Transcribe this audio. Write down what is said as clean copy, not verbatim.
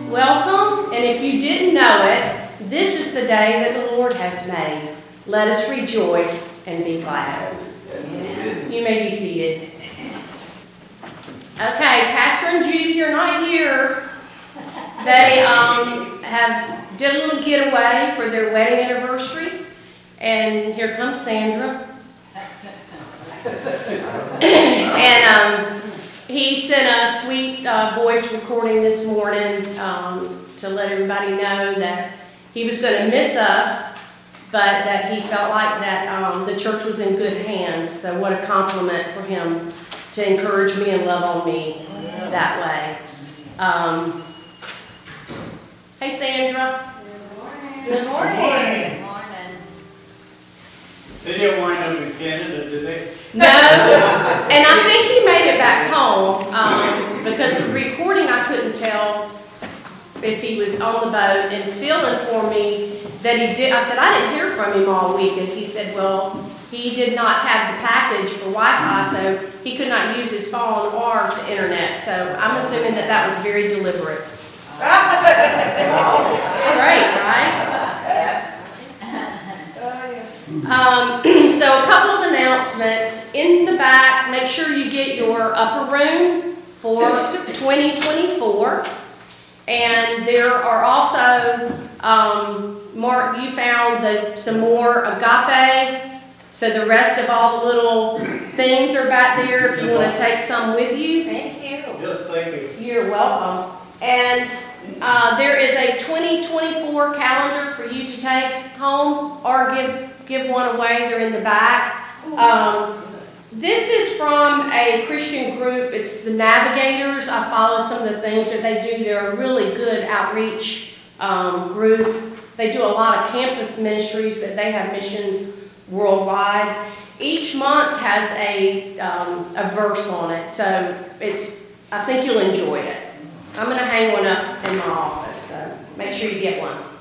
Welcome, and if you didn't know it, this is the day that the Lord has made. Let us rejoice and be glad. Amen. You may be seated. Okay, Pastor and Judy are not here. They did a little getaway for their wedding anniversary, and here comes Sandra. And he sent a sweet voice recording this morning to let everybody know that he was going to miss us, but that he felt like that the church was in good hands. So what a compliment for him to encourage me and love on me that way. Hey, Sandra. Good morning. Good morning. They didn't wind up in Canada, did they? No, and I think he made it back home because the recording I couldn't tell if he was on the boat, and Phil informed me that he did. I said, I didn't hear from him all week, and he said, well, he did not have the package for Wi-Fi, so he could not use his phone or the internet, so I'm assuming that that was very deliberate. Great, right? So a couple of announcements. In the back, make sure you get your upper room for 2024. And there are also, Mark, you found some more agape. So the rest of all the little things are back there if you want to take some with you. Thank you. Yes, thank you. You're welcome. And there is a 2024 calendar for you to take home or give one away. They're in the back. This is from a Christian group. It's the Navigators. I follow some of the things that they do. They're a really good outreach group. They do a lot of campus ministries, but they have missions worldwide. Each month has a verse on it, so I think you'll enjoy it. I'm going to hang one up in my office, so make sure you get one.